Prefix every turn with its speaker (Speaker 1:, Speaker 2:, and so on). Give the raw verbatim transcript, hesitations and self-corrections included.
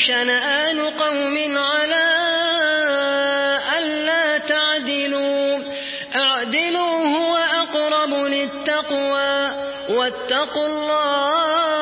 Speaker 1: شنآن قوم على ألا تعدلوا اعدلوا هو أقرب للتقوى واتقوا الله